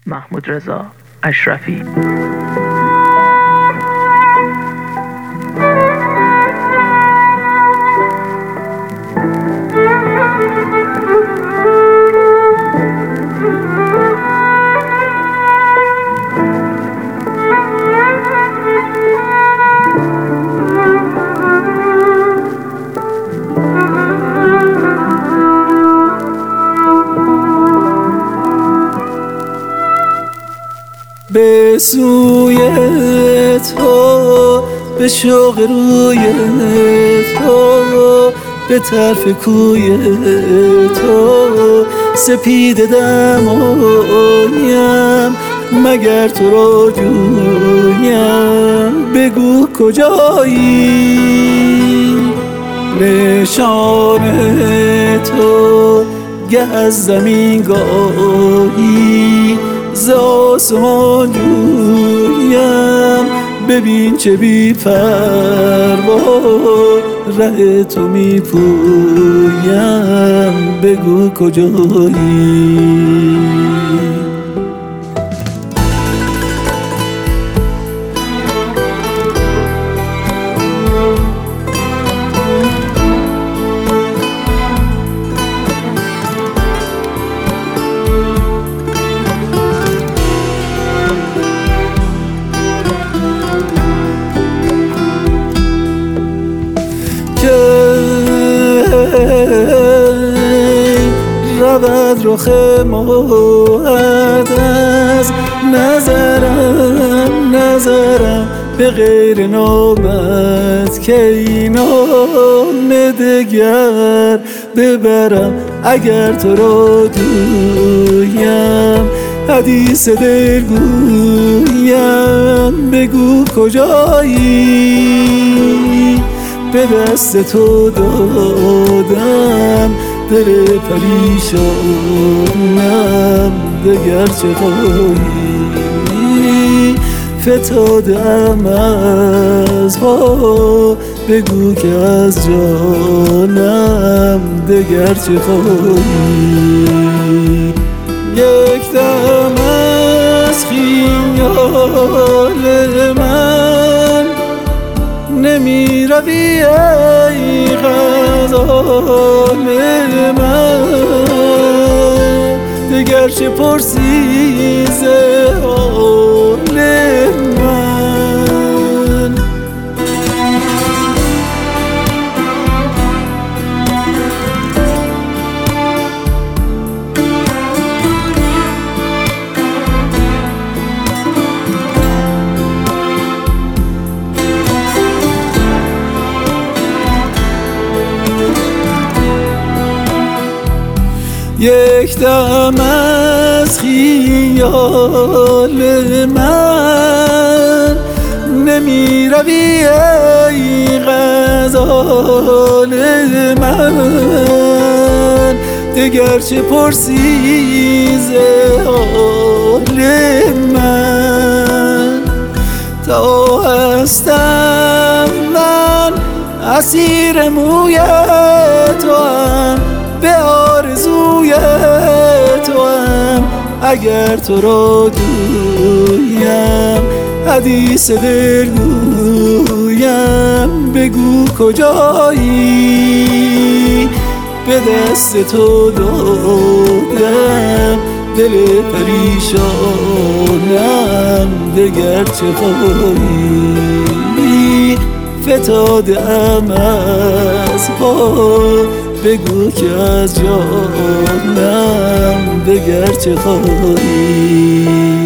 محمود رضا اشرفی. به سوی تو، به شوق روی تو، به طرف کوی تو، سپید دمایم مگر تو را جویم. بگو کجایی نشان تو، گه از زمین گاهی ز آسمان جویم. ببین چه بی پروا ره تو می پویم. بگو کجایی. رود رخ ماهت از نظرم به غیر نامت که اینان دگر ببرم. اگر تو را جویم حدیث دل گویم. بگو کجایی به دست تو دادم دل پریشانم. دگر چه خواهی فتادم از پا. بگو که از جانم دگر چه خواهی. یک دم از خیال من نمی روی ای غزال من. دگر چه پرسی ز حال من. یک دم از خیال من نمی روی ای غزال من. دگر چه پرسی ز حال من. تا هستم من اسیر موی توام، به آرزوی توام. اگر تو را جویم حدیث دل گویم. بگو کجایی به دست تو دادم دل پریشانم. دگر چه خواهی فتادم از پا. بگو که از جانم دگر چه خواهی.